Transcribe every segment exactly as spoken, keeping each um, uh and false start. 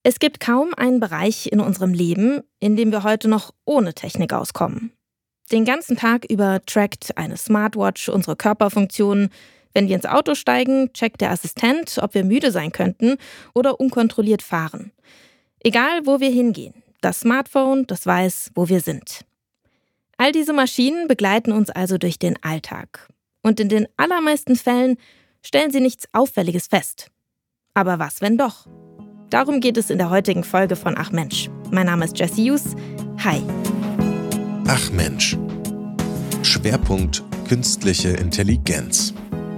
Es gibt kaum einen Bereich in unserem Leben, in dem wir heute noch ohne Technik auskommen. Den ganzen Tag über trackt eine Smartwatch unsere Körperfunktionen. Wenn wir ins Auto steigen, checkt der Assistent, ob wir müde sein könnten oder unkontrolliert fahren. Egal, wo wir hingehen, das Smartphone, das weiß, wo wir sind. All diese Maschinen begleiten uns also durch den Alltag. Und in den allermeisten Fällen stellen sie nichts Auffälliges fest. Aber was, wenn doch? Darum geht es in der heutigen Folge von Ach Mensch. Mein Name ist Jessie Hughes. Hi. Ach Mensch. Schwerpunkt künstliche Intelligenz.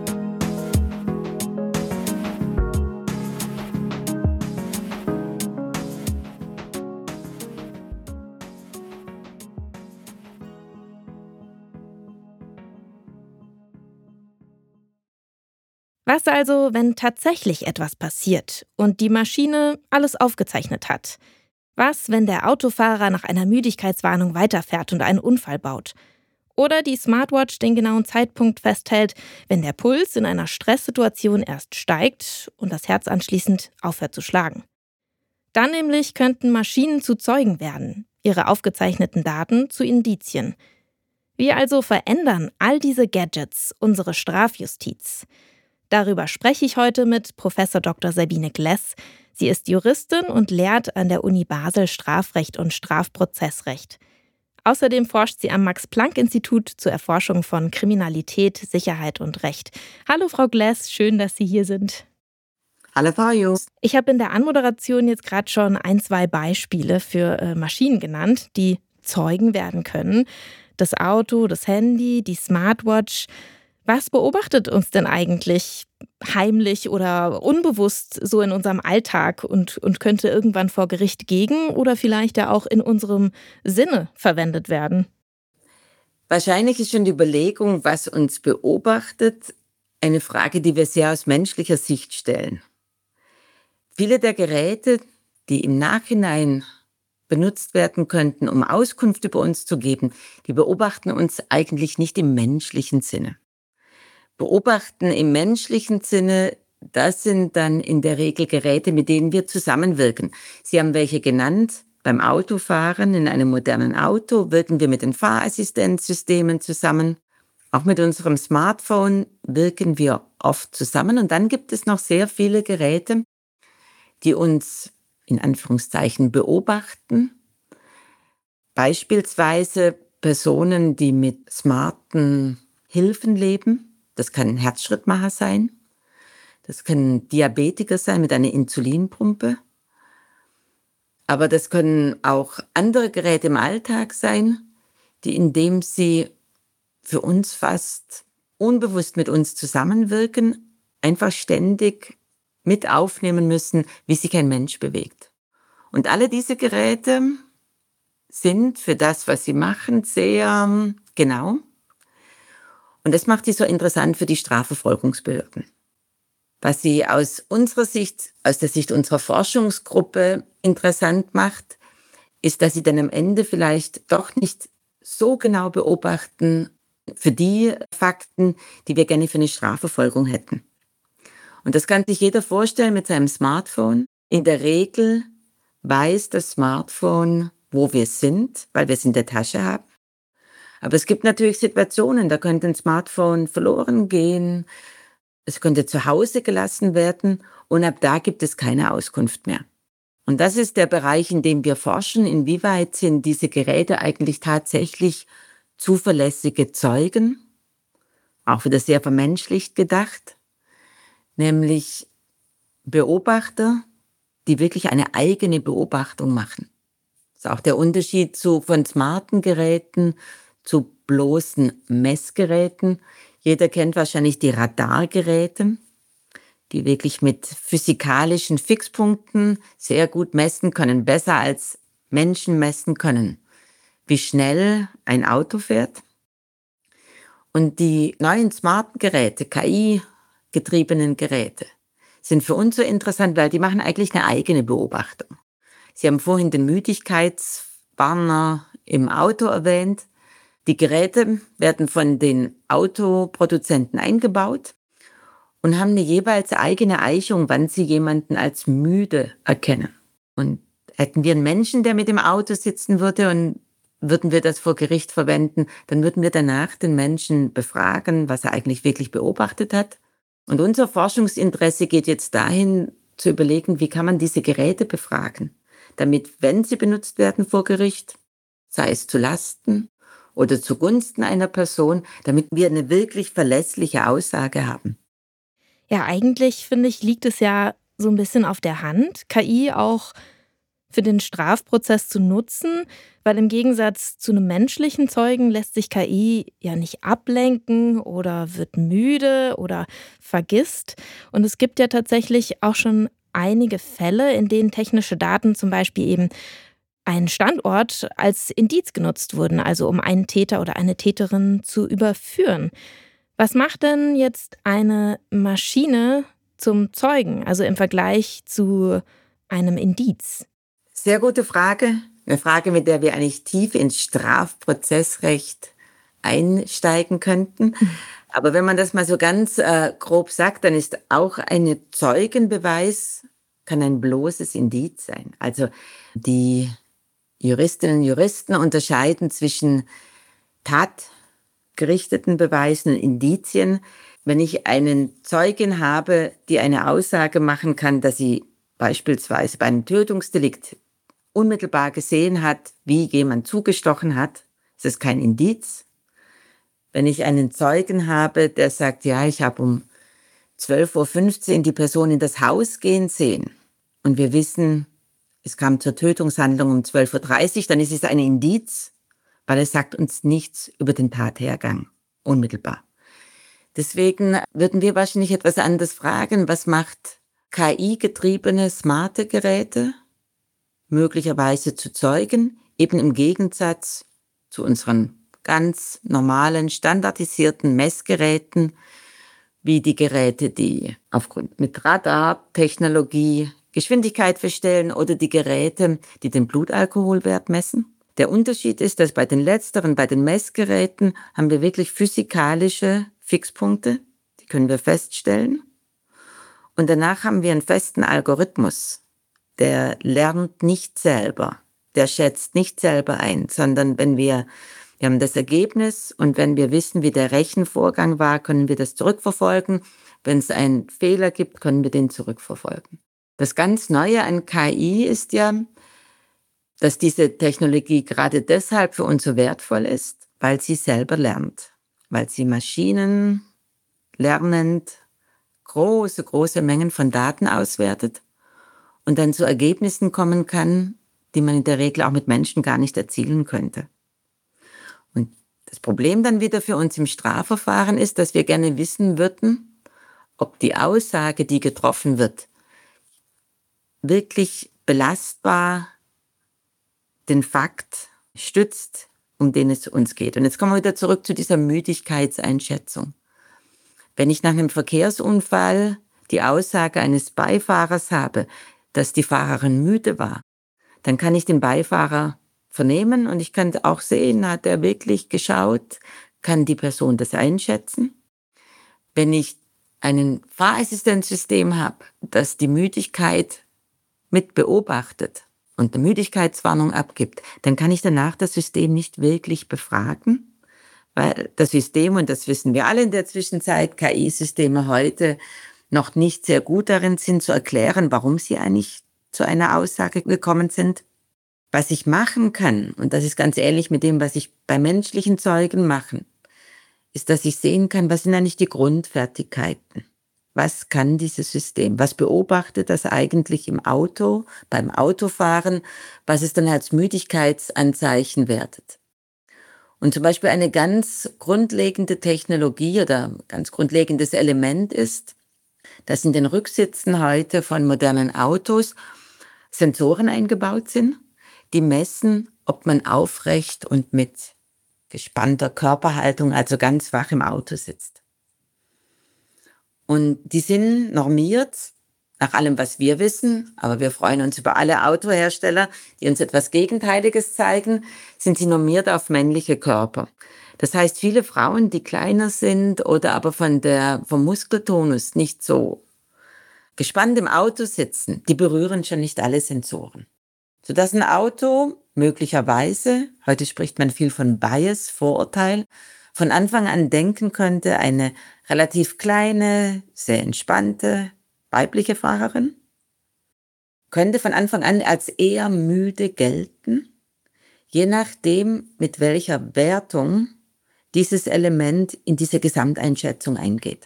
Was also, wenn tatsächlich etwas passiert und die Maschine alles aufgezeichnet hat? Was, wenn der Autofahrer nach einer Müdigkeitswarnung weiterfährt und einen Unfall baut? Oder die Smartwatch den genauen Zeitpunkt festhält, wenn der Puls in einer Stresssituation erst steigt und das Herz anschließend aufhört zu schlagen? Dann nämlich könnten Maschinen zu Zeugen werden, ihre aufgezeichneten Daten zu Indizien. Wie also verändern all diese Gadgets unsere Strafjustiz? Darüber spreche ich heute mit Professor Doktor Sabine Gless. Sie ist Juristin und lehrt an der Uni Basel Strafrecht und Strafprozessrecht. Außerdem forscht sie am Max-Planck-Institut zur Erforschung von Kriminalität, Sicherheit und Recht. Hallo Frau Gless, schön, dass Sie hier sind. Hallo Frau Hughes. Ich habe in der Anmoderation jetzt gerade schon ein, zwei Beispiele für äh, Maschinen genannt, die Zeugen werden können. Das Auto, das Handy, die Smartwatch. Was beobachtet uns denn eigentlich heimlich oder unbewusst so in unserem Alltag und, und könnte irgendwann vor Gericht gegen oder vielleicht ja auch in unserem Sinne verwendet werden? Wahrscheinlich ist schon die Überlegung, was uns beobachtet, eine Frage, die wir sehr aus menschlicher Sicht stellen. Viele der Geräte, die im Nachhinein benutzt werden könnten, um Auskunft über uns zu geben, die beobachten uns eigentlich nicht im menschlichen Sinne. Beobachten im menschlichen Sinne, das sind dann in der Regel Geräte, mit denen wir zusammenwirken. Sie haben welche genannt. Beim Autofahren in einem modernen Auto wirken wir mit den Fahrassistenzsystemen zusammen. Auch mit unserem Smartphone wirken wir oft zusammen. Und dann gibt es noch sehr viele Geräte, die uns in Anführungszeichen beobachten. Beispielsweise Personen, die mit smarten Hilfen leben. Das kann ein Herzschrittmacher sein, das können Diabetiker sein mit einer Insulinpumpe, aber das können auch andere Geräte im Alltag sein, die indem sie für uns fast unbewusst mit uns zusammenwirken, einfach ständig mit aufnehmen müssen, wie sich ein Mensch bewegt. Und alle diese Geräte sind für das, was sie machen, sehr genau. Und das macht sie so interessant für die Strafverfolgungsbehörden. Was sie aus unserer Sicht, aus der Sicht unserer Forschungsgruppe interessant macht, ist, dass sie dann am Ende vielleicht doch nicht so genau beobachten für die Fakten, die wir gerne für eine Strafverfolgung hätten. Und das kann sich jeder vorstellen mit seinem Smartphone. In der Regel weiß das Smartphone, wo wir sind, weil wir es in der Tasche haben. Aber es gibt natürlich Situationen, da könnte ein Smartphone verloren gehen, es könnte zu Hause gelassen werden und ab da gibt es keine Auskunft mehr. Und das ist der Bereich, in dem wir forschen, inwieweit sind diese Geräte eigentlich tatsächlich zuverlässige Zeugen, auch wieder sehr vermenschlicht gedacht, nämlich Beobachter, die wirklich eine eigene Beobachtung machen. Das ist auch der Unterschied zu von smarten Geräten zu bloßen Messgeräten. Jeder kennt wahrscheinlich die Radargeräte, die wirklich mit physikalischen Fixpunkten sehr gut messen können, besser als Menschen messen können, wie schnell ein Auto fährt. Und die neuen smarten Geräte, K I-getriebenen Geräte, sind für uns so interessant, weil die machen eigentlich eine eigene Beobachtung. Sie haben vorhin den Müdigkeitswarner im Auto erwähnt. Die Geräte werden von den Autoproduzenten eingebaut und haben eine jeweils eigene Eichung, wann sie jemanden als müde erkennen. Und hätten wir einen Menschen, der mit dem Auto sitzen würde und würden wir das vor Gericht verwenden, dann würden wir danach den Menschen befragen, was er eigentlich wirklich beobachtet hat. Und unser Forschungsinteresse geht jetzt dahin, zu überlegen, wie kann man diese Geräte befragen, damit, wenn sie benutzt werden vor Gericht, sei es zu Lasten oder zugunsten einer Person, damit wir eine wirklich verlässliche Aussage haben. Ja, eigentlich finde ich, liegt es ja so ein bisschen auf der Hand, K I auch für den Strafprozess zu nutzen, weil im Gegensatz zu einem menschlichen Zeugen lässt sich K I ja nicht ablenken oder wird müde oder vergisst. Und es gibt ja tatsächlich auch schon einige Fälle, in denen technische Daten, zum Beispiel eben ein Standort, als Indiz genutzt wurden, also um einen Täter oder eine Täterin zu überführen. Was macht denn jetzt eine Maschine zum Zeugen, also im Vergleich zu einem Indiz? Sehr gute Frage. Eine Frage, mit der wir eigentlich tief ins Strafprozessrecht einsteigen könnten. Aber wenn man das mal so ganz äh, grob sagt, dann ist auch ein Zeugenbeweis, kann ein bloßes Indiz sein. Also die Juristinnen und Juristen unterscheiden zwischen tatgerichteten Beweisen und Indizien. Wenn ich einen Zeugen habe, die eine Aussage machen kann, dass sie beispielsweise bei einem Tötungsdelikt unmittelbar gesehen hat, wie jemand zugestochen hat, ist es kein Indiz. Wenn ich einen Zeugen habe, der sagt, ja, ich habe um zwölf Uhr fünfzehn die Person in das Haus gehen sehen und wir wissen, es kam zur Tötungshandlung um zwölf Uhr dreißig, dann ist es ein Indiz, weil es sagt uns nichts über den Tathergang, unmittelbar. Deswegen würden wir wahrscheinlich etwas anderes fragen, was macht K I-getriebene, smarte Geräte möglicherweise zu Zeugen, eben im Gegensatz zu unseren ganz normalen, standardisierten Messgeräten, wie die Geräte, die aufgrund mit Radartechnologie Geschwindigkeit feststellen oder die Geräte, die den Blutalkoholwert messen. Der Unterschied ist, dass bei den letzteren, bei den Messgeräten, haben wir wirklich physikalische Fixpunkte, die können wir feststellen. Und danach haben wir einen festen Algorithmus, der lernt nicht selber, der schätzt nicht selber ein, sondern wenn wir, wir haben das Ergebnis und wenn wir wissen, wie der Rechenvorgang war, können wir das zurückverfolgen. Wenn es einen Fehler gibt, können wir den zurückverfolgen. Das ganz Neue an K I ist ja, dass diese Technologie gerade deshalb für uns so wertvoll ist, weil sie selber lernt, weil sie Maschinen lernend große, große Mengen von Daten auswertet und dann zu Ergebnissen kommen kann, die man in der Regel auch mit Menschen gar nicht erzielen könnte. Und das Problem dann wieder für uns im Strafverfahren ist, dass wir gerne wissen würden, ob die Aussage, die getroffen wird, wirklich belastbar den Fakt stützt, um den es uns geht. Und jetzt kommen wir wieder zurück zu dieser Müdigkeitseinschätzung. Wenn ich nach einem Verkehrsunfall die Aussage eines Beifahrers habe, dass die Fahrerin müde war, dann kann ich den Beifahrer vernehmen und ich kann auch sehen, hat er wirklich geschaut, kann die Person das einschätzen. Wenn ich ein Fahrassistenzsystem habe, das die Müdigkeit mit beobachtet und eine Müdigkeitswarnung abgibt, dann kann ich danach das System nicht wirklich befragen, weil das System, und das wissen wir alle in der Zwischenzeit, K I-Systeme heute noch nicht sehr gut darin sind, zu erklären, warum sie eigentlich zu einer Aussage gekommen sind. Was ich machen kann, und das ist ganz ähnlich mit dem, was ich bei menschlichen Zeugen mache, ist, dass ich sehen kann, was sind eigentlich die Grundfertigkeiten. Was kann dieses System? Was beobachtet das eigentlich im Auto, beim Autofahren, was es dann als Müdigkeitsanzeichen wertet? Und zum Beispiel eine ganz grundlegende Technologie oder ganz grundlegendes Element ist, dass in den Rücksitzen heute von modernen Autos Sensoren eingebaut sind, die messen, ob man aufrecht und mit gespannter Körperhaltung, also ganz wach im Auto sitzt. Und die sind normiert, nach allem, was wir wissen, aber wir freuen uns über alle Autohersteller, die uns etwas Gegenteiliges zeigen, sind sie normiert auf männliche Körper. Das heißt, viele Frauen, die kleiner sind oder aber von der, vom Muskeltonus nicht so gespannt im Auto sitzen, die berühren schon nicht alle Sensoren. Sodass ein Auto möglicherweise, heute spricht man viel von Bias, Vorurteil, von Anfang an denken könnte, eine relativ kleine, sehr entspannte, weibliche Fahrerin könnte von Anfang an als eher müde gelten, je nachdem, mit welcher Wertung dieses Element in diese Gesamteinschätzung eingeht.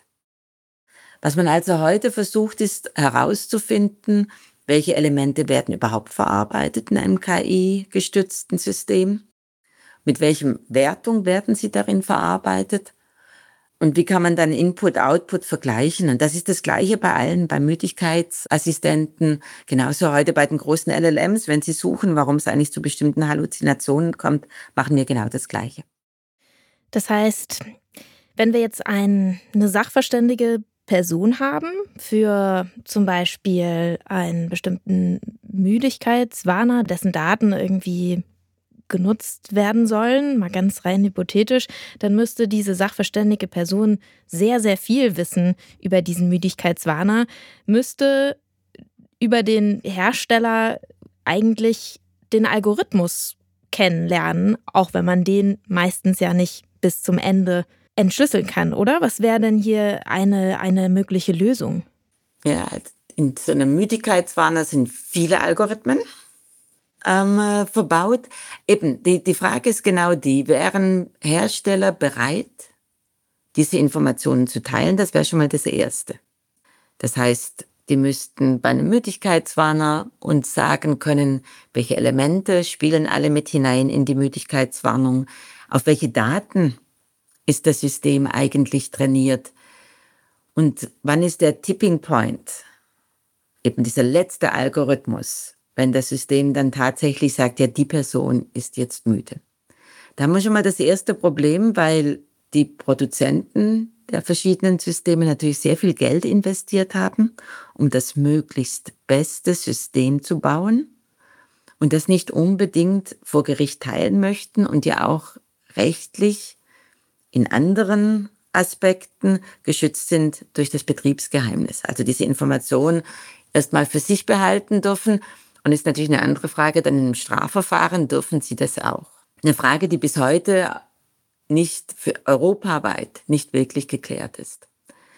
Was man also heute versucht, ist herauszufinden, welche Elemente werden überhaupt verarbeitet in einem K I-gestützten System, mit welchem Wertung werden sie darin verarbeitet und wie kann man dann Input-Output vergleichen. Und das ist das Gleiche bei allen, bei Müdigkeitsassistenten, genauso heute bei den großen L L Ms. Wenn sie suchen, warum es eigentlich zu bestimmten Halluzinationen kommt, machen wir genau das Gleiche. Das heißt, wenn wir jetzt ein, eine sachverständige Person haben für zum Beispiel einen bestimmten Müdigkeitswarner, dessen Daten irgendwie genutzt werden sollen, mal ganz rein hypothetisch, dann müsste diese sachverständige Person sehr, sehr viel wissen über diesen Müdigkeitswarner, müsste über den Hersteller eigentlich den Algorithmus kennenlernen, auch wenn man den meistens ja nicht bis zum Ende entschlüsseln kann, oder? Was wäre denn hier eine, eine mögliche Lösung? Ja, in so einem Müdigkeitswarner sind viele Algorithmen ähm, äh, verbaut. Eben, die, die Frage ist genau die, wären Hersteller bereit, diese Informationen zu teilen? Das wäre schon mal das Erste. Das heißt, die müssten bei einem Müdigkeitswarner uns sagen können, welche Elemente spielen alle mit hinein in die Müdigkeitswarnung, auf welche Daten ist das System eigentlich trainiert und wann ist der Tipping Point, eben dieser letzte Algorithmus, wenn das System dann tatsächlich sagt, ja, die Person ist jetzt müde. Da haben wir schon mal das erste Problem, weil die Produzenten der verschiedenen Systeme natürlich sehr viel Geld investiert haben, um das möglichst beste System zu bauen und das nicht unbedingt vor Gericht teilen möchten und ja auch rechtlich in anderen Aspekten geschützt sind durch das Betriebsgeheimnis. Also diese Informationen erstmal für sich behalten dürfen. Und ist natürlich eine andere Frage, dann im Strafverfahren dürfen sie das auch. Eine Frage, die bis heute nicht für europaweit nicht wirklich geklärt ist.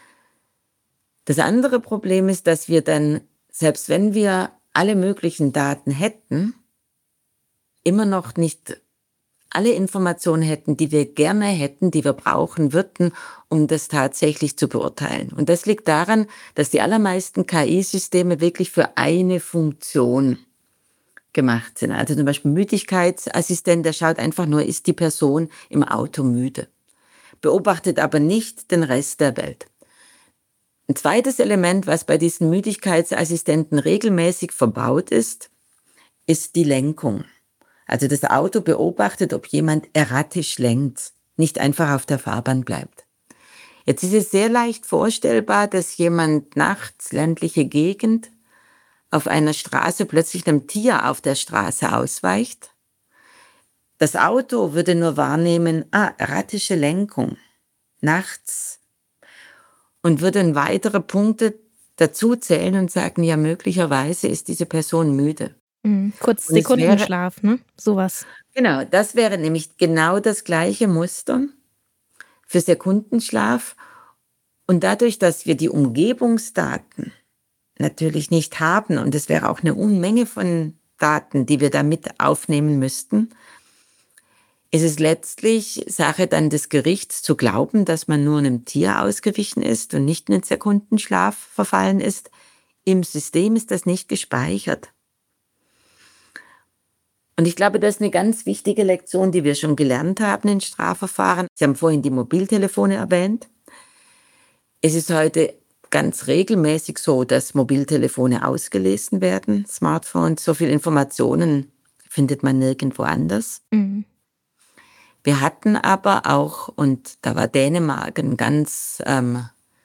Das andere Problem ist, dass wir dann, selbst wenn wir alle möglichen Daten hätten, immer noch nicht alle Informationen hätten, die wir gerne hätten, die wir brauchen würden, um das tatsächlich zu beurteilen. Und das liegt daran, dass die allermeisten K I-Systeme wirklich für eine Funktion gemacht sind. Also zum Beispiel Müdigkeitsassistent, der schaut einfach nur, ist die Person im Auto müde, beobachtet aber nicht den Rest der Welt. Ein zweites Element, was bei diesen Müdigkeitsassistenten regelmäßig verbaut ist, ist die Lenkung. Also das Auto beobachtet, ob jemand erratisch lenkt, nicht einfach auf der Fahrbahn bleibt. Jetzt ist es sehr leicht vorstellbar, dass jemand nachts, ländliche Gegend, auf einer Straße plötzlich einem Tier auf der Straße ausweicht. Das Auto würde nur wahrnehmen, ah, erratische Lenkung, nachts, und würde weitere Punkte dazu zählen und sagen, ja, möglicherweise ist diese Person müde. Mhm. Kurz Sekundenschlaf, ne? Sowas. Genau, das wäre nämlich genau das gleiche Muster für Sekundenschlaf. Und dadurch, dass wir die Umgebungsdaten natürlich nicht haben, und es wäre auch eine Unmenge von Daten, die wir da mit aufnehmen müssten, ist es letztlich Sache dann des Gerichts zu glauben, dass man nur einem Tier ausgewichen ist und nicht in den Sekundenschlaf verfallen ist. Im System ist das nicht gespeichert. Und ich glaube, das ist eine ganz wichtige Lektion, die wir schon gelernt haben in Strafverfahren. Sie haben vorhin die Mobiltelefone erwähnt. Es ist heute ganz regelmäßig so, dass Mobiltelefone ausgelesen werden, Smartphones. So viele Informationen findet man nirgendwo anders. Mhm. Wir hatten aber auch, und da war Dänemark ein ganz ähm,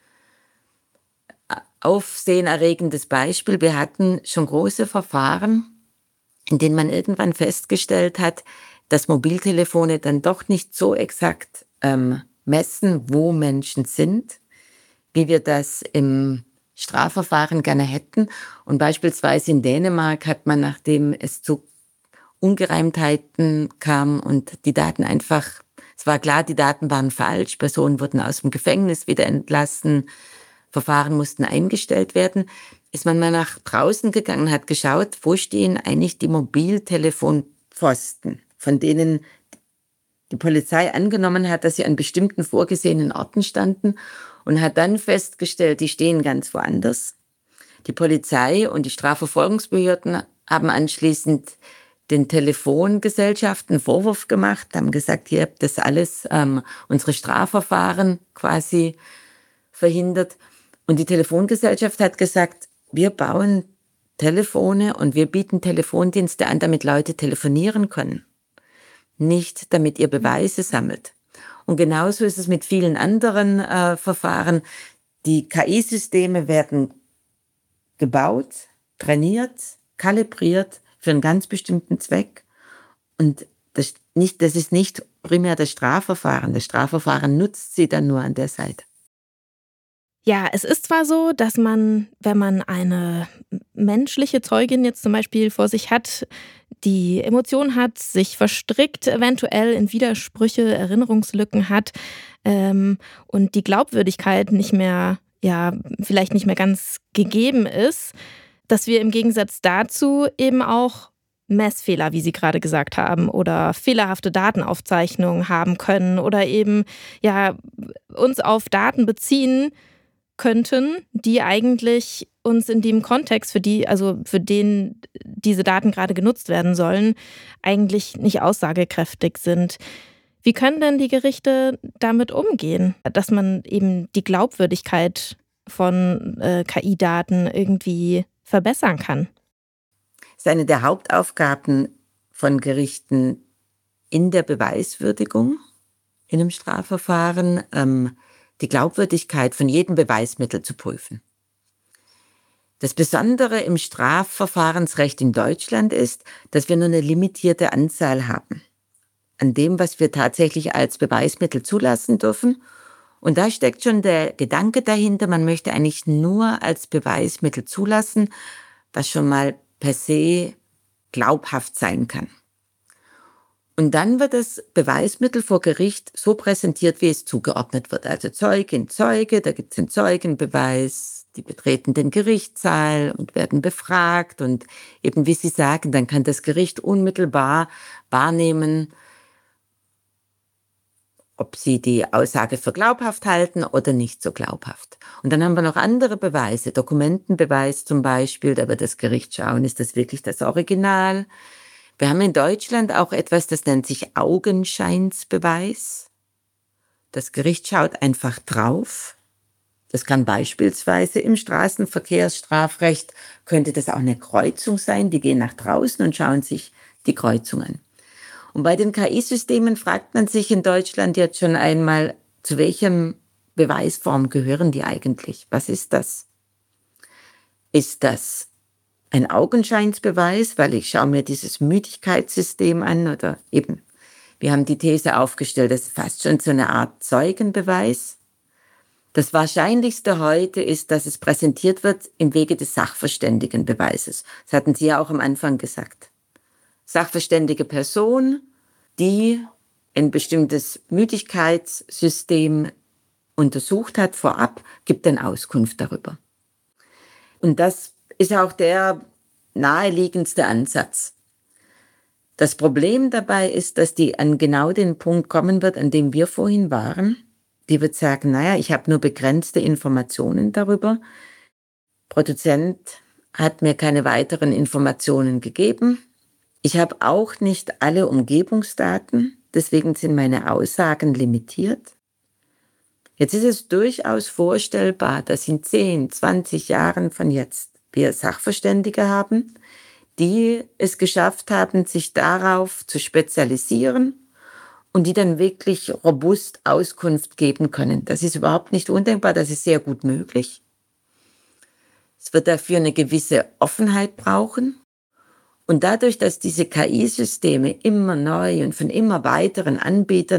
aufsehenerregendes Beispiel, wir hatten schon große Verfahren, in denen man irgendwann festgestellt hat, dass Mobiltelefone dann doch nicht so exakt ähm, messen, wo Menschen sind, wie wir das im Strafverfahren gerne hätten. Und beispielsweise in Dänemark hat man, nachdem es zu Ungereimtheiten kam und die Daten einfach, es war klar, die Daten waren falsch, Personen wurden aus dem Gefängnis wieder entlassen, Verfahren mussten eingestellt werden, ist man mal nach draußen gegangen, hat geschaut, wo stehen eigentlich die Mobiltelefonpfosten, von denen die Polizei angenommen hat, dass sie an bestimmten vorgesehenen Orten standen, und hat dann festgestellt, die stehen ganz woanders. Die Polizei und die Strafverfolgungsbehörden haben anschließend den Telefongesellschaften Vorwurf gemacht, haben gesagt, ihr habt das alles, ähm, unsere Strafverfahren quasi verhindert. Und die Telefongesellschaft hat gesagt, wir bauen Telefone und wir bieten Telefondienste an, damit Leute telefonieren können. Nicht, damit ihr Beweise sammelt. Und genauso ist es mit vielen anderen äh, Verfahren. Die K I-Systeme werden gebaut, trainiert, kalibriert für einen ganz bestimmten Zweck. Und das, nicht, das ist nicht primär das Strafverfahren. Das Strafverfahren nutzt sie dann nur an der Seite. Ja, es ist zwar so, dass man, wenn man eine menschliche Zeugin jetzt zum Beispiel vor sich hat, die Emotionen hat, sich verstrickt, eventuell in Widersprüche, Erinnerungslücken hat ähm, und die Glaubwürdigkeit nicht mehr, ja, vielleicht nicht mehr ganz gegeben ist, dass wir im Gegensatz dazu eben auch Messfehler, wie Sie gerade gesagt haben, oder fehlerhafte Datenaufzeichnungen haben können oder eben ja uns auf Daten beziehen könnten, die eigentlich uns in dem Kontext, für die, also für den diese Daten gerade genutzt werden sollen, eigentlich nicht aussagekräftig sind. Wie können denn die Gerichte damit umgehen, dass man eben die Glaubwürdigkeit von äh, K I-Daten irgendwie verbessern kann? Das ist eine der Hauptaufgaben von Gerichten in der Beweiswürdigung in einem Strafverfahren, ähm, die Glaubwürdigkeit von jedem Beweismittel zu prüfen. Das Besondere im Strafverfahrensrecht in Deutschland ist, dass wir nur eine limitierte Anzahl haben an dem, was wir tatsächlich als Beweismittel zulassen dürfen. Und da steckt schon der Gedanke dahinter, man möchte eigentlich nur als Beweismittel zulassen, was schon mal per se glaubhaft sein kann. Und dann wird das Beweismittel vor Gericht so präsentiert, wie es zugeordnet wird. Also Zeugin, Zeuge, da gibt es einen Zeugenbeweis, die betreten den Gerichtssaal und werden befragt. Und eben wie Sie sagen, dann kann das Gericht unmittelbar wahrnehmen, ob sie die Aussage für glaubhaft halten oder nicht so glaubhaft. Und dann haben wir noch andere Beweise, Dokumentenbeweis zum Beispiel, da wird das Gericht schauen, ist das wirklich das Original? Wir haben in Deutschland auch etwas, das nennt sich Augenscheinsbeweis. Das Gericht schaut einfach drauf. Das kann beispielsweise im Straßenverkehrsstrafrecht, könnte das auch eine Kreuzung sein. Die gehen nach draußen und schauen sich die Kreuzung an. Und bei den K I-Systemen fragt man sich in Deutschland jetzt schon einmal, zu welchem Beweisform gehören die eigentlich? Was ist das? Ist das ein Augenscheinsbeweis, weil ich schaue mir dieses Müdigkeitssystem an oder eben, wir haben die These aufgestellt, das ist fast schon so eine Art Zeugenbeweis. Das Wahrscheinlichste heute ist, dass es präsentiert wird im Wege des Sachverständigenbeweises. Das hatten Sie ja auch am Anfang gesagt. Sachverständige Person, die ein bestimmtes Müdigkeitssystem untersucht hat vorab, gibt dann Auskunft darüber. Und das ist auch der naheliegendste Ansatz. Das Problem dabei ist, dass die an genau den Punkt kommen wird, an dem wir vorhin waren. Die wird sagen, naja, ich habe nur begrenzte Informationen darüber. Produzent hat mir keine weiteren Informationen gegeben. Ich habe auch nicht alle Umgebungsdaten, deswegen sind meine Aussagen limitiert. Jetzt ist es durchaus vorstellbar, dass in zehn, zwanzig Jahren von jetzt wir Sachverständige haben, die es geschafft haben, sich darauf zu spezialisieren und die dann wirklich robust Auskunft geben können. Das ist überhaupt nicht undenkbar, das ist sehr gut möglich. Es wird dafür eine gewisse Offenheit brauchen. Und dadurch, dass diese K I-Systeme immer neu und von immer weiteren Anbietern,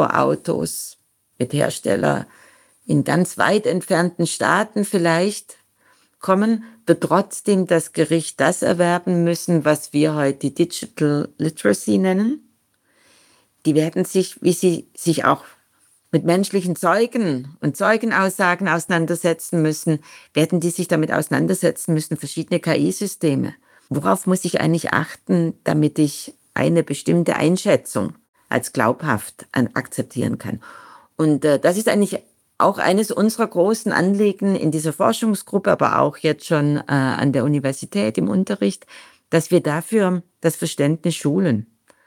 Elektroautos mit Hersteller in ganz weit entfernten Staaten vielleicht kommen, wird trotzdem das Gericht das erwerben müssen, was wir heute die Digital Literacy nennen. Die werden sich, wie sie sich auch mit menschlichen Zeugen und Zeugenaussagen auseinandersetzen müssen, werden die sich damit auseinandersetzen müssen, verschiedene K I-Systeme. Worauf muss ich eigentlich achten, damit ich eine bestimmte Einschätzung als glaubhaft akzeptieren kann? Und äh, das ist eigentlich auch eines unserer großen Anliegen in dieser Forschungsgruppe, aber auch jetzt schon äh, an der Universität im Unterricht, dass wir dafür das Verständnis schulen.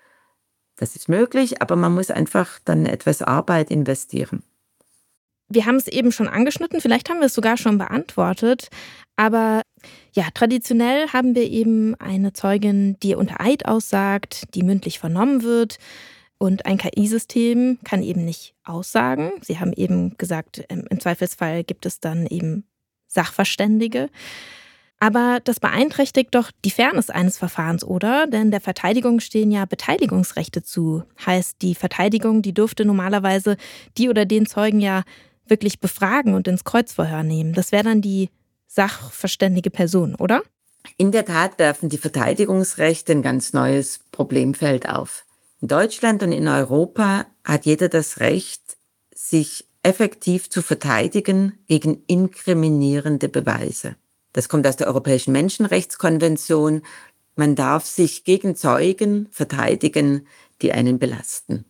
Das ist möglich, aber man muss einfach dann etwas Arbeit investieren. Wir haben es eben schon angeschnitten, vielleicht haben wir es sogar schon beantwortet, aber ja, traditionell haben wir eben eine Zeugin, die unter Eid aussagt, die mündlich vernommen wird. Und ein K I-System kann eben nicht aussagen. Sie haben eben gesagt, im Zweifelsfall gibt es dann eben Sachverständige. Aber das beeinträchtigt doch die Fairness eines Verfahrens, oder? Denn der Verteidigung stehen ja Beteiligungsrechte zu. Heißt, die Verteidigung, die dürfte normalerweise die oder den Zeugen ja wirklich befragen und ins Kreuzverhör nehmen. Das wäre dann die sachverständige Person, oder? In der Tat werfen die Verteidigungsrechte ein ganz neues Problemfeld auf. In Deutschland und in Europa hat jeder das Recht, sich effektiv zu verteidigen gegen inkriminierende Beweise. Das kommt aus der Europäischen Menschenrechtskonvention. Man darf sich gegen Zeugen verteidigen, die einen belasten.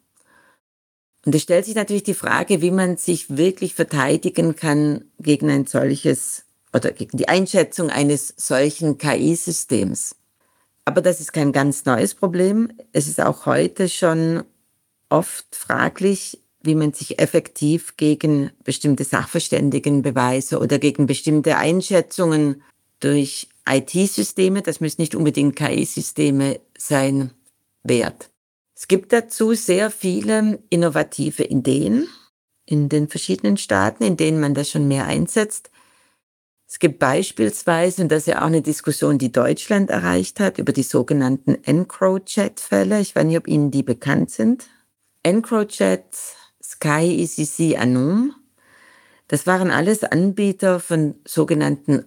Und es stellt sich natürlich die Frage, wie man sich wirklich verteidigen kann gegen ein solches oder gegen die Einschätzung eines solchen K I-Systems. Aber das ist kein ganz neues Problem. Es ist auch heute schon oft fraglich, wie man sich effektiv gegen bestimmte Sachverständigenbeweise oder gegen bestimmte Einschätzungen durch I T-Systeme, das müssen nicht unbedingt K I-Systeme sein, wehrt. Es gibt dazu sehr viele innovative Ideen in den verschiedenen Staaten, in denen man das schon mehr einsetzt. Es gibt beispielsweise, und das ist ja auch eine Diskussion, die Deutschland erreicht hat, über die sogenannten EncroChat-Fälle. Ich weiß nicht, ob Ihnen die bekannt sind. EncroChat, Sky E C C, Anom, das waren alles Anbieter von sogenannten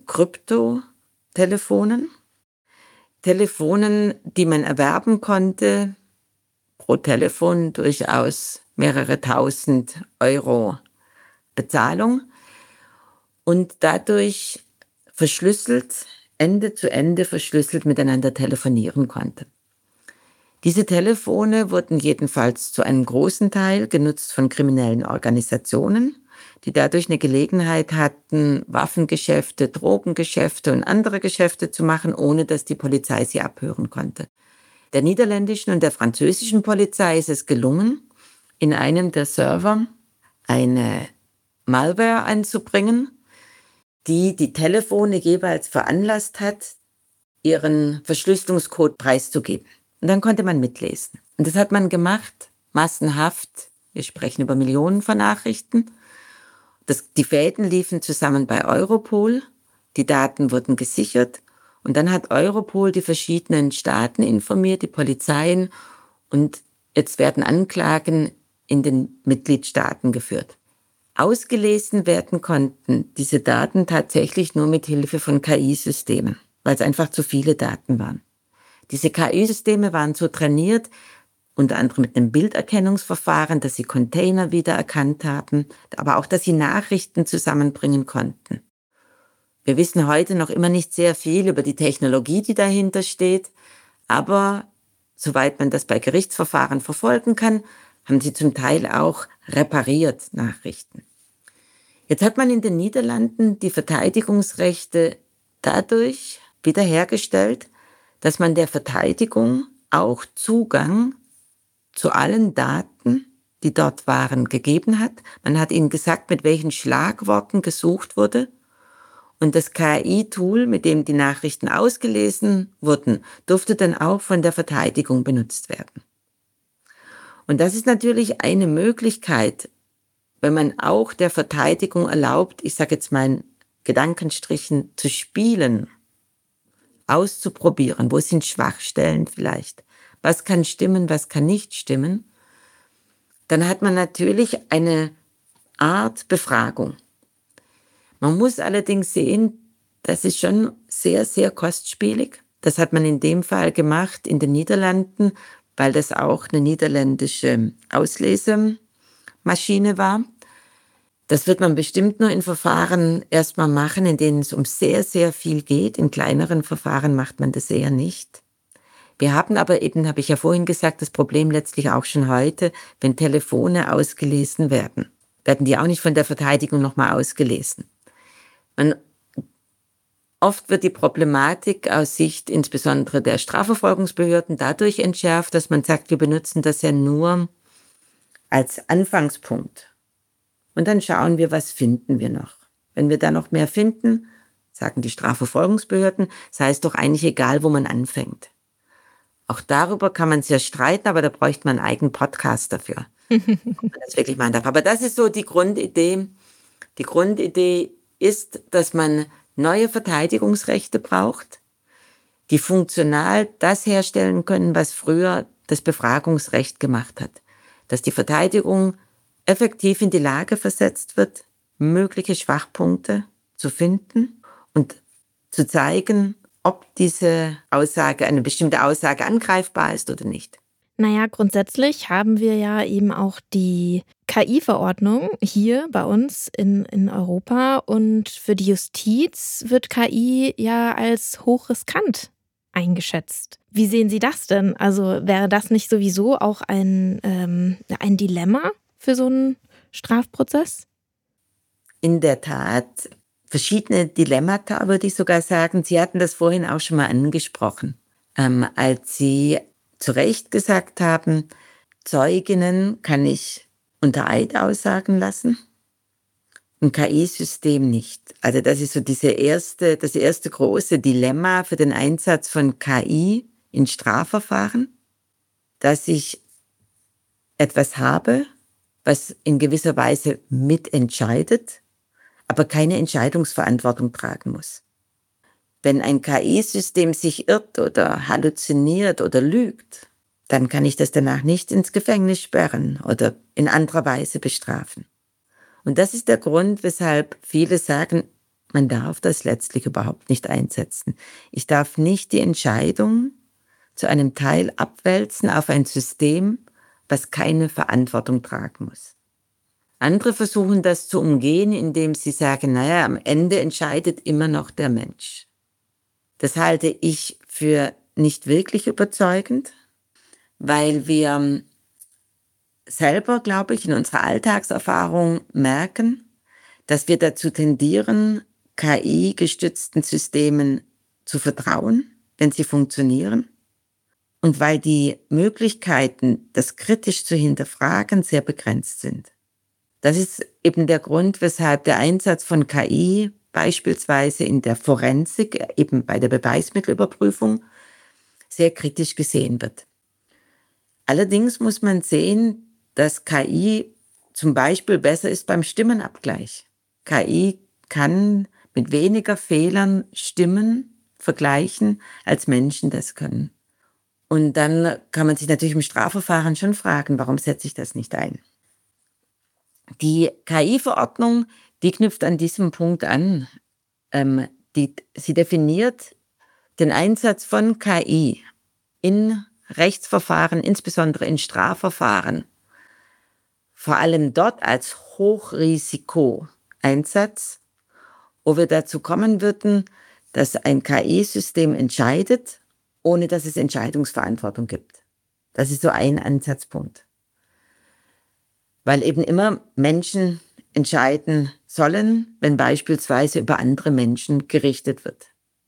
Kryptotelefonen. Telefonen, die man erwerben konnte, pro Telefon durchaus mehrere tausend Euro Bezahlung und dadurch verschlüsselt, Ende zu Ende verschlüsselt miteinander telefonieren konnte. Diese Telefone wurden jedenfalls zu einem großen Teil genutzt von kriminellen Organisationen, die dadurch eine Gelegenheit hatten, Waffengeschäfte, Drogengeschäfte und andere Geschäfte zu machen, ohne dass die Polizei sie abhören konnte. Der niederländischen und der französischen Polizei ist es gelungen, in einem der Server eine Malware einzubringen, die die Telefone jeweils veranlasst hat, ihren Verschlüsselungscode preiszugeben. Und dann konnte man mitlesen. Und das hat man gemacht, massenhaft. Wir sprechen über Millionen von Nachrichten. Das, die Fäden liefen zusammen bei Europol. Die Daten wurden gesichert. Und dann hat Europol die verschiedenen Staaten informiert, die Polizeien. Und jetzt werden Anklagen in den Mitgliedstaaten geführt. Ausgelesen werden konnten diese Daten tatsächlich nur mit Hilfe von K I-Systemen, weil es einfach zu viele Daten waren. Diese K I-Systeme waren so trainiert, unter anderem mit einem Bilderkennungsverfahren, dass sie Container wiedererkannt haben, aber auch, dass sie Nachrichten zusammenbringen konnten. Wir wissen heute noch immer nicht sehr viel über die Technologie, die dahinter steht, aber soweit man das bei Gerichtsverfahren verfolgen kann, haben sie zum Teil auch repariert Nachrichten. Jetzt hat man in den Niederlanden die Verteidigungsrechte dadurch wiederhergestellt, dass man der Verteidigung auch Zugang zu allen Daten, die dort waren, gegeben hat. Man hat ihnen gesagt, mit welchen Schlagworten gesucht wurde. Und das K I-Tool, mit dem die Nachrichten ausgelesen wurden, durfte dann auch von der Verteidigung benutzt werden. Und das ist natürlich eine Möglichkeit, wenn man auch der Verteidigung erlaubt, ich sage jetzt mal in Gedankenstrichen, zu spielen, auszuprobieren, wo sind Schwachstellen vielleicht, was kann stimmen, was kann nicht stimmen, dann hat man natürlich eine Art Befragung. Man muss allerdings sehen, Das ist schon sehr, sehr kostspielig. Das hat man in dem Fall gemacht in den Niederlanden, weil das auch eine niederländische Auslesemaschine war. Das wird man bestimmt nur in Verfahren erstmal machen, in denen es um sehr, sehr viel geht. In kleineren Verfahren macht man das eher nicht. Wir haben aber eben, habe ich ja vorhin gesagt, das Problem letztlich auch schon heute, wenn Telefone ausgelesen werden, werden die auch nicht von der Verteidigung nochmal ausgelesen. Man, oft wird die Problematik aus Sicht insbesondere der Strafverfolgungsbehörden dadurch entschärft, dass man sagt, wir benutzen das ja nur als Anfangspunkt. Und dann schauen wir, was finden wir noch. Wenn wir da noch mehr finden, sagen die Strafverfolgungsbehörden, sei es doch eigentlich egal, wo man anfängt. Auch darüber kann man sehr streiten, aber da bräuchte man einen eigenen Podcast dafür, ob man das wirklich machen darf. Aber das ist so die Grundidee. Die Grundidee ist, dass man neue Verteidigungsrechte braucht, die funktional das herstellen können, was früher das Befragungsrecht gemacht hat. Dass die Verteidigung effektiv in die Lage versetzt wird, mögliche Schwachpunkte zu finden und zu zeigen, ob diese Aussage, eine bestimmte Aussage angreifbar ist oder nicht. Naja, grundsätzlich haben wir ja eben auch die K I-Verordnung hier bei uns in, in Europa und für die Justiz wird K I ja als hochriskant eingeschätzt. Wie sehen Sie das denn? Also wäre das nicht sowieso auch ein, ähm, ein Dilemma für so einen Strafprozess? In der Tat, verschiedene Dilemmata, würde ich sogar sagen. Sie hatten das vorhin auch schon mal angesprochen, ähm, als Sie zu Recht gesagt haben, Zeuginnen kann ich unter Eid aussagen lassen, ein K I-System nicht. Also das ist so diese erste, das erste große Dilemma für den Einsatz von K I in Strafverfahren, dass ich etwas habe, was in gewisser Weise mitentscheidet, aber keine Entscheidungsverantwortung tragen muss. Wenn ein K I-System sich irrt oder halluziniert oder lügt, dann kann ich das danach nicht ins Gefängnis sperren oder in anderer Weise bestrafen. Und das ist der Grund, weshalb viele sagen, man darf das letztlich überhaupt nicht einsetzen. Ich darf nicht die Entscheidung zu einem Teil abwälzen auf ein System, was keine Verantwortung tragen muss. Andere versuchen das zu umgehen, indem sie sagen, naja, am Ende entscheidet immer noch der Mensch. Das halte ich für nicht wirklich überzeugend, weil wir selber, glaube ich, in unserer Alltagserfahrung merken, dass wir dazu tendieren, K I-gestützten Systemen zu vertrauen, wenn sie funktionieren. Und weil die Möglichkeiten, das kritisch zu hinterfragen, sehr begrenzt sind. Das ist eben der Grund, weshalb der Einsatz von K I beispielsweise in der Forensik, eben bei der Beweismittelüberprüfung, sehr kritisch gesehen wird. Allerdings muss man sehen, dass K I zum Beispiel besser ist beim Stimmenabgleich. K I kann mit weniger Fehlern Stimmen vergleichen, als Menschen das können. Und dann kann man sich natürlich im Strafverfahren schon fragen, warum setze ich das nicht ein? Die K I-Verordnung, die knüpft an diesem Punkt an. Ähm, die, sie definiert den Einsatz von K I in Rechtsverfahren, insbesondere in Strafverfahren, vor allem dort als Hochrisiko-Einsatz, wo wir dazu kommen würden, dass ein K I-System entscheidet, ohne dass es Entscheidungsverantwortung gibt. Das ist so ein Ansatzpunkt. Weil eben immer Menschen entscheiden sollen, wenn beispielsweise über andere Menschen gerichtet wird.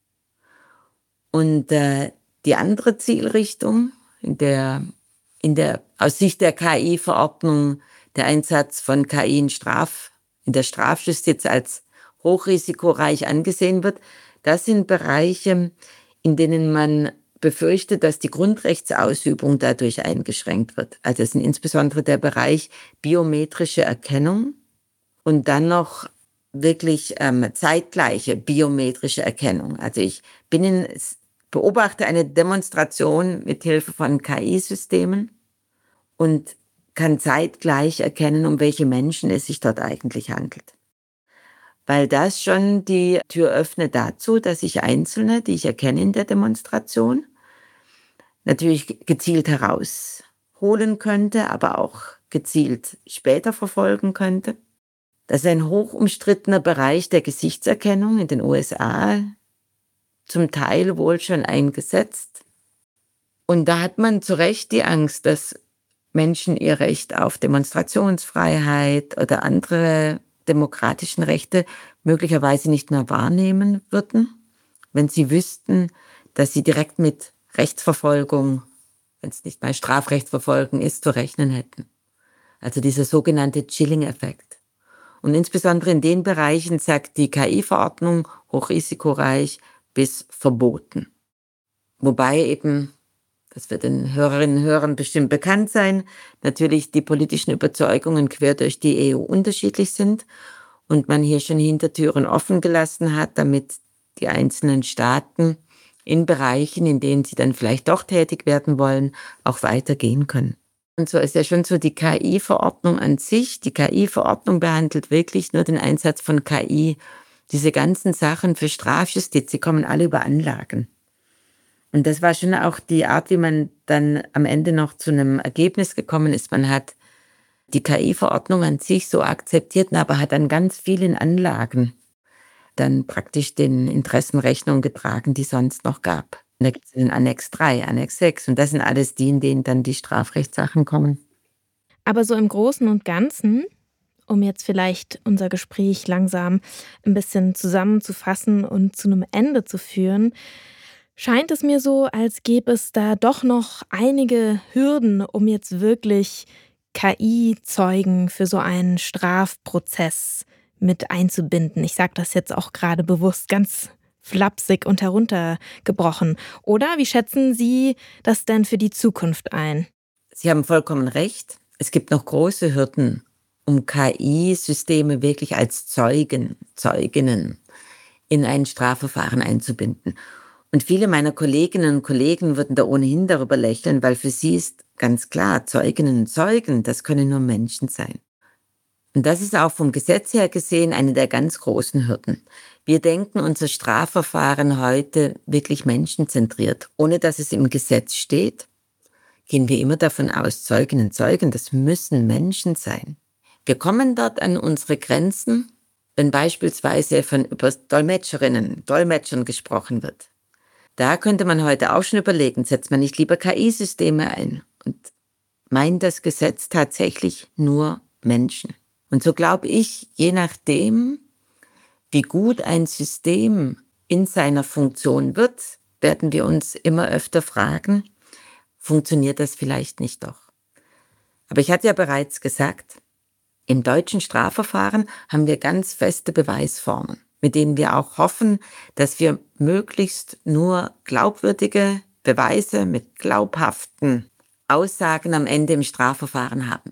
Und äh, die andere Zielrichtung, in der, in der aus Sicht der K I-Verordnung der Einsatz von K I in, Straf, in der Strafjustiz als hochrisikoreich angesehen wird, das sind Bereiche, in denen man befürchtet, dass die Grundrechtsausübung dadurch eingeschränkt wird. Also es sind insbesondere der Bereich biometrische Erkennung und dann noch wirklich ähm, zeitgleiche biometrische Erkennung. Also ich bin in, beobachte eine Demonstration mit Hilfe von K I-Systemen und kann zeitgleich erkennen, um welche Menschen es sich dort eigentlich handelt. weil das schon die Tür öffnet dazu, dass ich Einzelne, die ich erkenne in der Demonstration, natürlich gezielt herausholen könnte, aber auch gezielt später verfolgen könnte. Das ist ein hoch umstrittener Bereich der Gesichtserkennung in den U S A, zum Teil wohl schon eingesetzt. Und da hat man zu Recht die Angst, dass Menschen ihr Recht auf Demonstrationsfreiheit oder andere demokratischen Rechte möglicherweise nicht mehr wahrnehmen würden, wenn sie wüssten, dass sie direkt mit Rechtsverfolgung, wenn es nicht mal Strafrechtsverfolgung ist, zu rechnen hätten. Also dieser sogenannte Chilling-Effekt. Und insbesondere in den Bereichen sagt die K I-Verordnung hochrisikoreich bis verboten. Wobei eben, das wird den Hörerinnen und Hörern bestimmt bekannt sein, natürlich die politischen Überzeugungen quer durch die E U unterschiedlich sind und man hier schon Hintertüren offen gelassen hat, damit die einzelnen Staaten in Bereichen, in denen sie dann vielleicht doch tätig werden wollen, auch weitergehen können. Und so ist ja schon so die K I-Verordnung an sich. Die K I-Verordnung behandelt wirklich nur den Einsatz von K I. Diese ganzen Sachen für Strafjustiz, die kommen alle über Anlagen. Und das war schon auch die Art, wie man dann am Ende noch zu einem Ergebnis gekommen ist. Man hat die K I-Verordnung an sich so akzeptiert, aber hat an ganz vielen Anlagen dann praktisch den Interessen Rechnung getragen, die es sonst noch gab. Und da gibt es den Annex drei, Annex sechs und das sind alles die, in denen dann die Strafrechtssachen kommen. Aber so im Großen und Ganzen, um jetzt vielleicht unser Gespräch langsam ein bisschen zusammenzufassen und zu einem Ende zu führen, scheint es mir so, als gäbe es da doch noch einige Hürden, um jetzt wirklich K I-Zeugen für so einen Strafprozess mit einzubinden. Ich sage das jetzt auch gerade bewusst ganz flapsig und heruntergebrochen. Oder wie schätzen Sie das denn für die Zukunft ein? Sie haben vollkommen recht. Es gibt noch große Hürden, um K I-Systeme wirklich als Zeugen, Zeuginnen in ein Strafverfahren einzubinden. Und viele meiner Kolleginnen und Kollegen würden da ohnehin darüber lächeln, weil für sie ist ganz klar, Zeuginnen und Zeugen, das können nur Menschen sein. Und das ist auch vom Gesetz her gesehen eine der ganz großen Hürden. Wir denken unser Strafverfahren heute wirklich menschenzentriert. Ohne dass es im Gesetz steht, gehen wir immer davon aus, Zeuginnen und Zeugen, das müssen Menschen sein. Wir kommen dort an unsere Grenzen, wenn beispielsweise von über Dolmetscherinnen, Dolmetschern gesprochen wird. Da könnte man heute auch schon überlegen, setzt man nicht lieber K I-Systeme ein und meint das Gesetz tatsächlich nur Menschen. Und so glaube ich, je nachdem, wie gut ein System in seiner Funktion wird, werden wir uns immer öfter fragen, funktioniert das vielleicht nicht doch? Aber ich hatte ja bereits gesagt, im deutschen Strafverfahren haben wir ganz feste Beweisformen, mit denen wir auch hoffen, dass wir möglichst nur glaubwürdige Beweise mit glaubhaften Aussagen am Ende im Strafverfahren haben.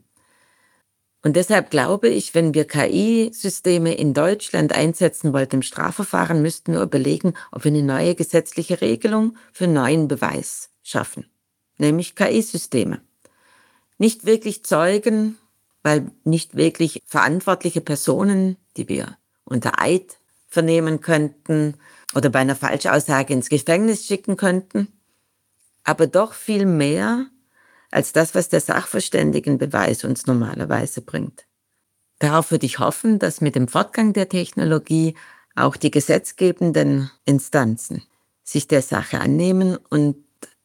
Und deshalb glaube ich, wenn wir K I-Systeme in Deutschland einsetzen wollten im Strafverfahren, müssten wir überlegen, ob wir eine neue gesetzliche Regelung für neuen Beweis schaffen, nämlich K I-Systeme. Nicht wirklich Zeugen, weil nicht wirklich verantwortliche Personen, die wir unter Eid vernehmen könnten oder bei einer Falschaussage ins Gefängnis schicken könnten, aber doch viel mehr als das, was der Sachverständigenbeweis uns normalerweise bringt. Darauf würde ich hoffen, dass mit dem Fortgang der Technologie auch die gesetzgebenden Instanzen sich der Sache annehmen und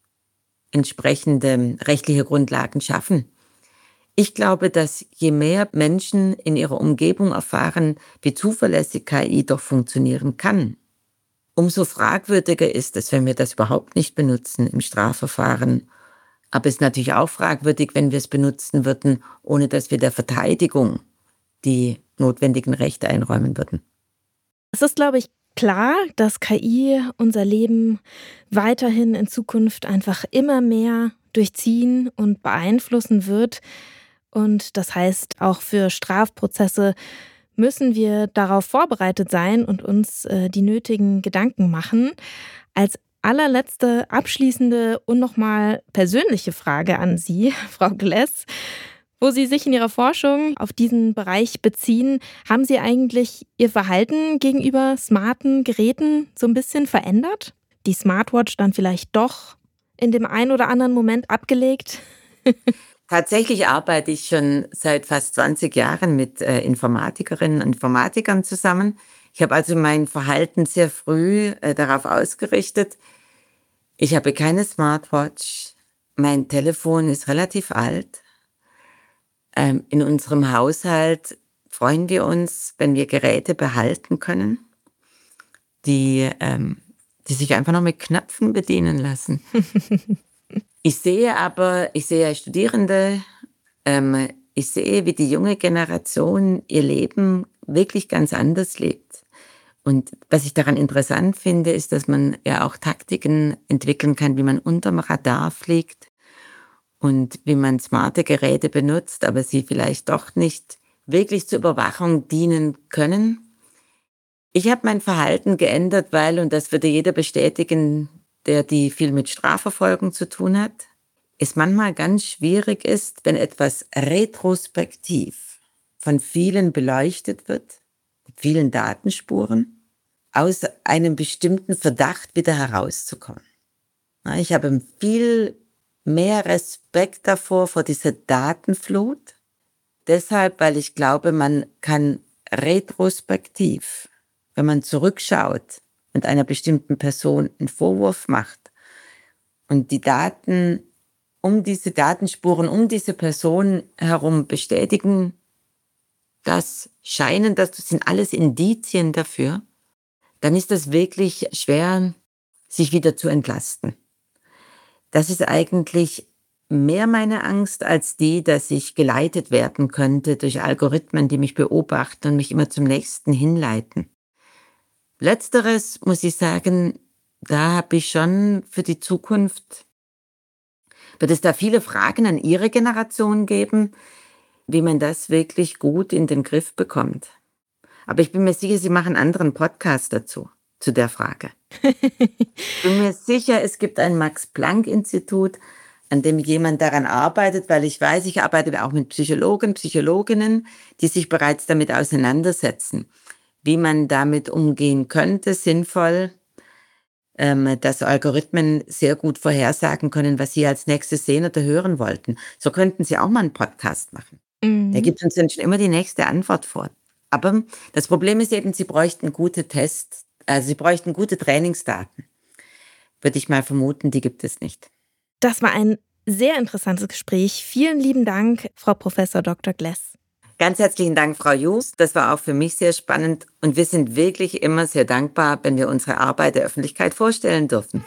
entsprechende rechtliche Grundlagen schaffen. Ich glaube, dass je mehr Menschen in ihrer Umgebung erfahren, wie zuverlässig K I doch funktionieren kann, umso fragwürdiger ist es, wenn wir das überhaupt nicht benutzen im Strafverfahren. Aber es ist natürlich auch fragwürdig, wenn wir es benutzen würden, ohne dass wir der Verteidigung die notwendigen Rechte einräumen würden. Es ist, glaube ich, klar, dass K I unser Leben weiterhin in Zukunft einfach immer mehr durchziehen und beeinflussen wird. Und das heißt, auch für Strafprozesse müssen wir darauf vorbereitet sein und uns äh, die nötigen Gedanken machen. Als allerletzte, abschließende und nochmal persönliche Frage an Sie, Frau Gless. Wo Sie sich in Ihrer Forschung auf diesen Bereich beziehen, haben Sie eigentlich Ihr Verhalten gegenüber smarten Geräten so ein bisschen verändert? Die Smartwatch dann vielleicht doch in dem einen oder anderen Moment abgelegt? Tatsächlich arbeite ich schon seit fast zwanzig Jahren mit äh, Informatikerinnen und Informatikern zusammen. Ich habe also mein Verhalten sehr früh äh, darauf ausgerichtet. Ich habe keine Smartwatch. Mein Telefon ist relativ alt. Ähm, in unserem Haushalt freuen wir uns, wenn wir Geräte behalten können, die, ähm, die sich einfach noch mit Knöpfen bedienen lassen. Ich sehe aber, ich sehe Studierende, ähm, ich sehe, wie die junge Generation ihr Leben wirklich ganz anders lebt. Und was ich daran interessant finde, ist, dass man ja auch Taktiken entwickeln kann, wie man unterm Radar fliegt und wie man smarte Geräte benutzt, aber sie vielleicht doch nicht wirklich zur Überwachung dienen können. Ich habe mein Verhalten geändert, weil, und das würde jeder bestätigen, der die viel mit Strafverfolgung zu tun hat, es manchmal ganz schwierig ist, wenn etwas retrospektiv von vielen beleuchtet wird, mit vielen Datenspuren, aus einem bestimmten Verdacht wieder herauszukommen. Ich habe viel mehr Respekt davor, vor dieser Datenflut. Deshalb, weil ich glaube, man kann retrospektiv, wenn man zurückschaut und einer bestimmten Person einen Vorwurf macht und die Daten um diese Datenspuren, um diese Person herum bestätigen, das scheinen, das sind alles Indizien dafür, dann ist das wirklich schwer, sich wieder zu entlasten. Das ist eigentlich mehr meine Angst als die, dass ich geleitet werden könnte durch Algorithmen, die mich beobachten und mich immer zum nächsten hinleiten. Letzteres, muss ich sagen, da habe ich schon für die Zukunft, wird es da viele Fragen an Ihre Generation geben, wie man das wirklich gut in den Griff bekommt. Aber ich bin mir sicher, Sie machen einen anderen Podcast dazu, zu der Frage. Ich bin mir sicher, es gibt ein Max-Planck-Institut, an dem jemand daran arbeitet, weil ich weiß, ich arbeite auch mit Psychologen, Psychologinnen, die sich bereits damit auseinandersetzen, wie man damit umgehen könnte, sinnvoll, ähm, dass Algorithmen sehr gut vorhersagen können, was Sie als nächstes sehen oder hören wollten. So könnten Sie auch mal einen Podcast machen. Mhm. Der gibt uns dann schon immer die nächste Antwort vor. Aber das Problem ist eben, Sie bräuchten gute Tests, also Sie bräuchten gute Trainingsdaten. Würde ich mal vermuten, die gibt es nicht. Das war ein sehr interessantes Gespräch. Vielen lieben Dank, Frau Professor Doktor Gless. Ganz herzlichen Dank, Frau Jus. Das war auch für mich sehr spannend. Und wir sind wirklich immer sehr dankbar, wenn wir unsere Arbeit der Öffentlichkeit vorstellen dürfen.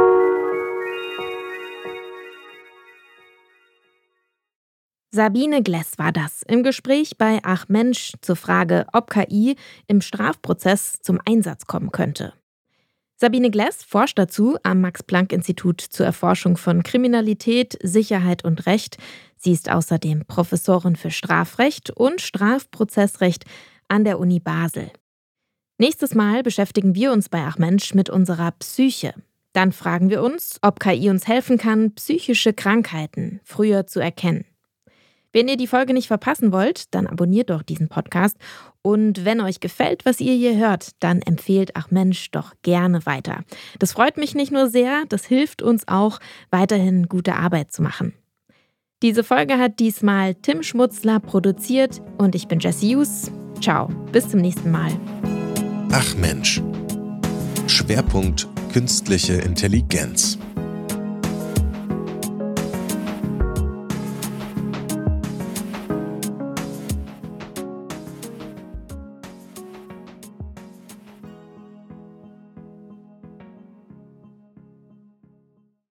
Sabine Gless war das im Gespräch bei Ach Mensch zur Frage, ob K I im Strafprozess zum Einsatz kommen könnte. Sabine Gless forscht dazu am Max-Planck-Institut zur Erforschung von Kriminalität, Sicherheit und Recht. Sie ist außerdem Professorin für Strafrecht und Strafprozessrecht an der Uni Basel. Nächstes Mal beschäftigen wir uns bei Ach Mensch mit unserer Psyche. Dann fragen wir uns, ob K I uns helfen kann, psychische Krankheiten früher zu erkennen. Wenn ihr die Folge nicht verpassen wollt, dann abonniert doch diesen Podcast. Und wenn euch gefällt, was ihr hier hört, dann empfehlt Ach Mensch doch gerne weiter. Das freut mich nicht nur sehr, das hilft uns auch, weiterhin gute Arbeit zu machen. Diese Folge hat diesmal Tim Schmutzler produziert und ich bin Jessie Hughes. Ciao, bis zum nächsten Mal. Ach Mensch. Schwerpunkt Künstliche Intelligenz.